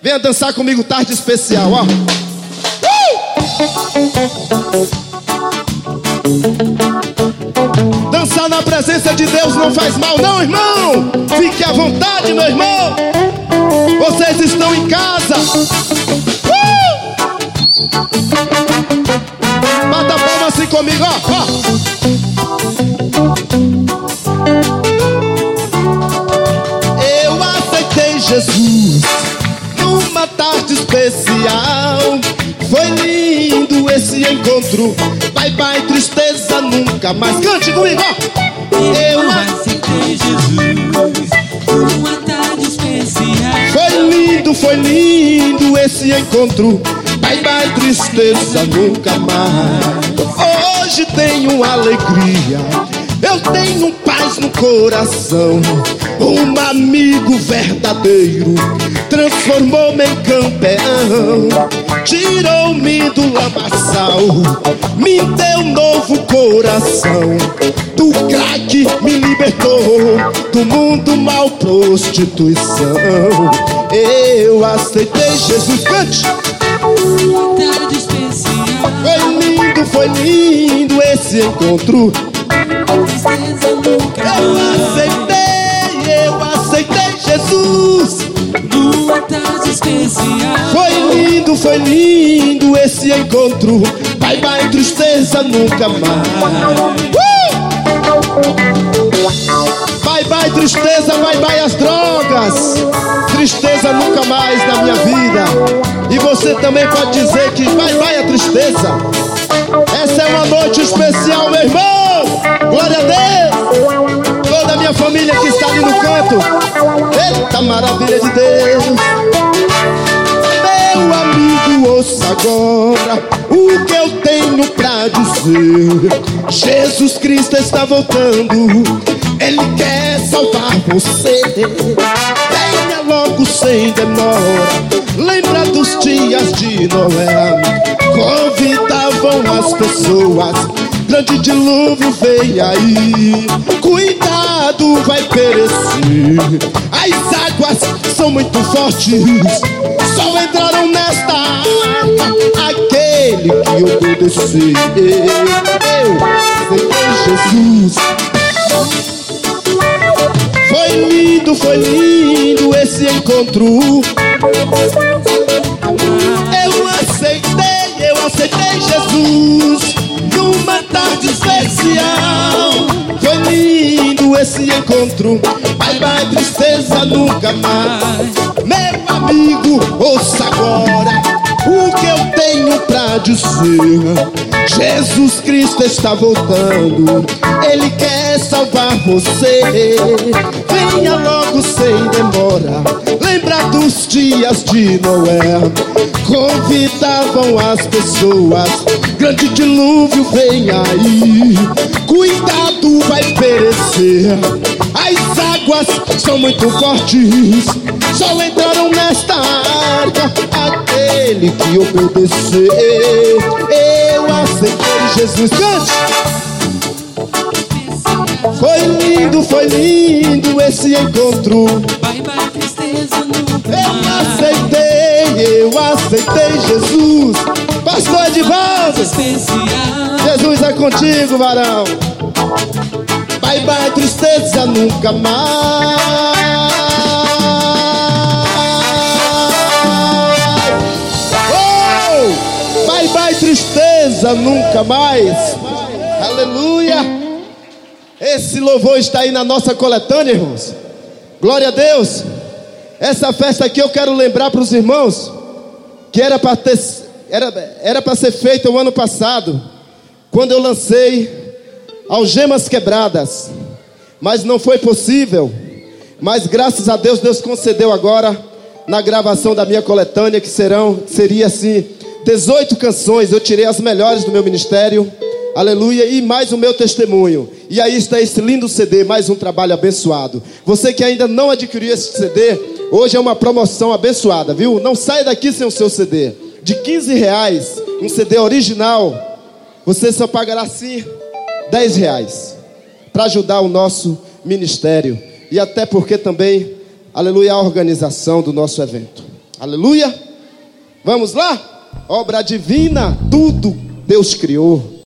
Venha dançar comigo, tarde especial, ó. Dançar na presença de Deus não faz mal, não, irmão. Fique à vontade, meu irmão. Vocês estão em casa. Bata a palma assim comigo, ó. Eu aceitei Jesus numa tarde especial. Foi lindo esse encontro. Bye bye tristeza, nunca mais. Cante comigo, ó. Eu aceitei Jesus numa tarde especial. Foi lindo esse encontro. Bye bye tristeza, nunca mais. Hoje tenho alegria, eu tenho paz no coração. Um amigo verdadeiro transformou-me em campeão. Tirou-me do lamaçal, me deu novo coração. Do crack me libertou, do mundo mal, prostituição. Eu aceitei Jesus, cante. Tarde especial. Foi lindo esse encontro. Tristeza nunca mais. Eu aceitei Jesus numa tarde especial. Foi lindo esse encontro. Bye bye tristeza, nunca mais. Bye bye tristeza, bye bye as drogas. Tristeza nunca mais na minha vida. E você também pode dizer que bye bye a tristeza. Essa é uma noite especial, meu irmão. Glória a Deus. Toda a minha família que está ali no canto. Eita maravilha de Deus. Meu amigo, ouça agora o que eu tenho pra dizer. Jesus Cristo está voltando. Ele quer salvar você. Venha logo sem demora. Lembra dos dias de Noé. Convidavam as pessoas. Grande dilúvio veio aí. Cuidado, vai perecer. As águas são muito fortes. Só entraram nesta arca aquele que obedecer. Eu aceitei Jesus. Foi lindo esse encontro. Eu aceitei Jesus numa tarde especial. Foi lindo esse encontro. Bye bye tristeza, nunca mais. Meu amigo, ouça agora o que eu tenho pra dizer. Jesus Cristo está voltando. Ele quer salvar você. Venha logo sem demora. Lembra dos dias de Noé. Convidavam as pessoas. Grande dilúvio vem aí. Cuidado, vai perecer. As águas são muito fortes. Só entraram nesta arca aquele que obedecer. Eu aceitei Jesus, cante. Foi lindo esse encontro. Bye bye tristeza nunca Eu aceitei Jesus. Pastor Edivaldo, especial. Jesus é contigo, varão. Bye bye tristeza, nunca mais. Oh! Bye bye tristeza, nunca mais. Aleluia. Esse louvor está aí na nossa coletânea, irmãos. Glória a Deus. Essa festa aqui eu quero lembrar para os irmãos que era para ser feita o ano passado, quando eu lancei Algemas Quebradas, mas não foi possível. Mas graças a Deus, Deus concedeu agora na gravação da minha coletânea, que seria assim 18 canções. Eu tirei as melhores do meu ministério. Aleluia, e mais o meu testemunho. E aí está esse lindo CD, mais um trabalho abençoado. Você que ainda não adquiriu esse CD, hoje é uma promoção abençoada, viu? Não saia daqui sem o seu CD. De R$15, um CD original, você só pagará assim R$10 para ajudar o nosso ministério. E até porque também, aleluia, a organização do nosso evento. Aleluia. Vamos lá? Obra divina, tudo Deus criou.